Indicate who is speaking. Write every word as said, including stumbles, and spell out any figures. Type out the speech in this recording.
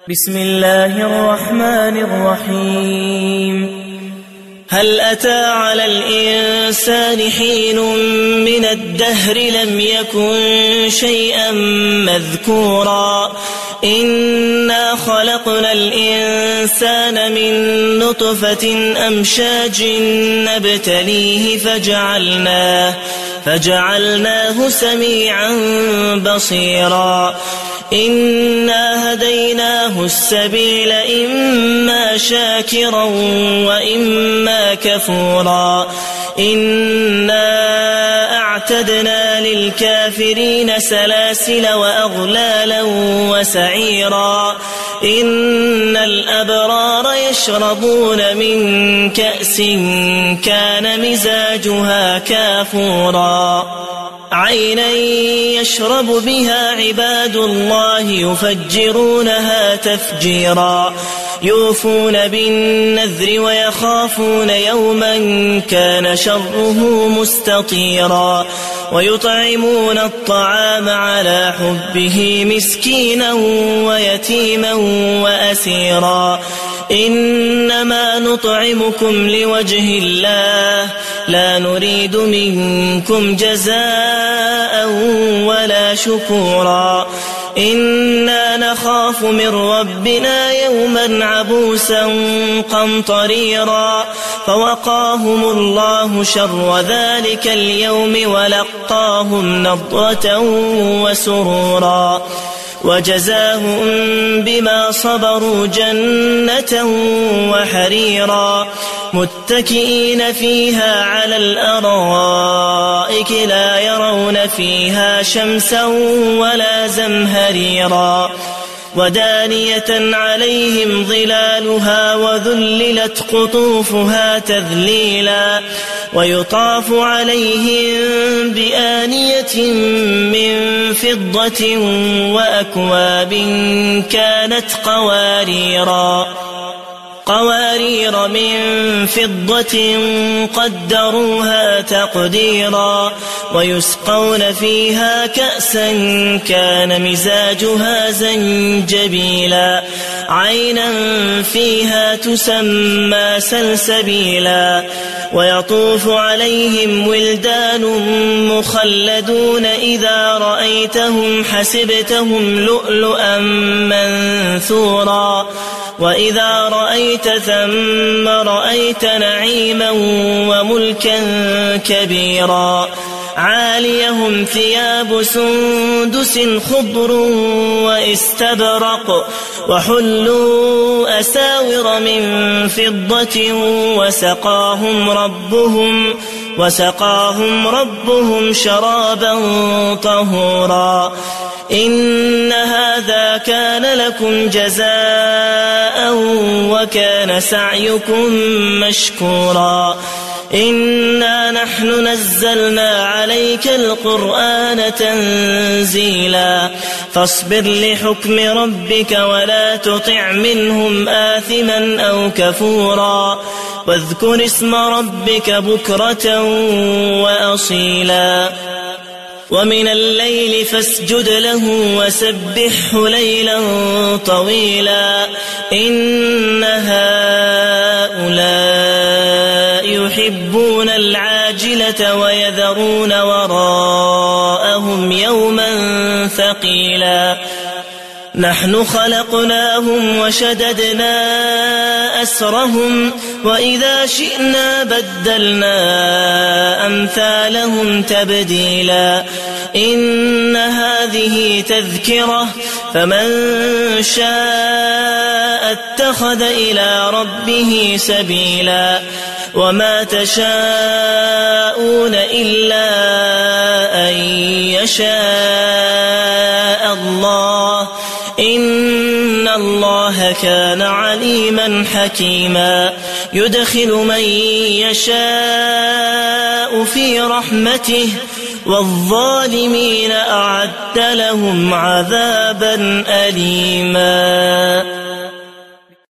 Speaker 1: بسم الله الرحمن الرحيم. هل أتى على الإنسان حين من الدهر لم يكن شيئا مذكورا إنا خلقنا الإنسان من نطفة أمشاج نبتليه فجعلناه, فجعلناه سميعا بصيرا إنا هديناه السبيل إما شاكرا وإما كفورا إنا أعتدنا للكافرين سلاسل وأغلالا وسعيرا إن الأبرار يشربون من كأس كان مزاجها كافورا عينا يشرب بها عباد الله يفجرونها تفجيرا يوفون بالنذر ويخافون يوما كان شره مستطيرا ويطعمون الطعام على حبه مسكينا ويتيما وأسيرا إنما نطعمكم لوجه الله لا نريد منكم جزاء ولا شكورا إنا نخاف من ربنا يوما عبوسا قمطريرا فوقاهم الله شر ذلك اليوم ولقاهم نضرة وسرورا وجزاهم بما صبروا جنة وحريرا متكئين فيها على الأرائك لا يرون فيها شمسا ولا زمهريرا ودانية عليهم ظلالها وذللت قطوفها تذليلا ويطاف عليهم بآنية من فضة وأكواب كانت قواريرا قوارير من فضة قدروها تقديرا ويسقون فيها كأسا كان مزاجها زنجبيلا عينا فيها تسمى سلسبيلا ويطوف عليهم ولدان مخلدون إذا رأيتهم حسبتهم لؤلؤا منثورا وإذا رأيت ثم رأيت نعيما وملكا كبيرا عاليهم ثياب سندس خضر واستبرق وحلوا أساور من فضة وسقاهم ربهم وسقاهم ربهم شرابا طهورا إن هذا كان لكم جزاء وكان سعيكم مشكورا إنا نحن نزلنا عليك القرآن تنزيلا فاصبر لحكم ربك ولا تطع منهم آثما أو كفورا واذكر اسم ربك بكرة وأصيلا ومن الليل فاسجد له وسبحه ليلا طويلا إن هؤلاء يحبون العاجلة ويذرون وراءهم يوما ثقيلا نحن خلقناهم وشددنا أسرهم وإذا شئنا بدلنا أمثالهم تبديلا إن هذه تذكرة فمن شاء اتخذ إلى ربه سبيلا وما تشاءون إلا أن يشاء الله إن الله كان عليما حكيما يدخل من يشاء في رحمته والظالمين أعد لهم عذابا أليما.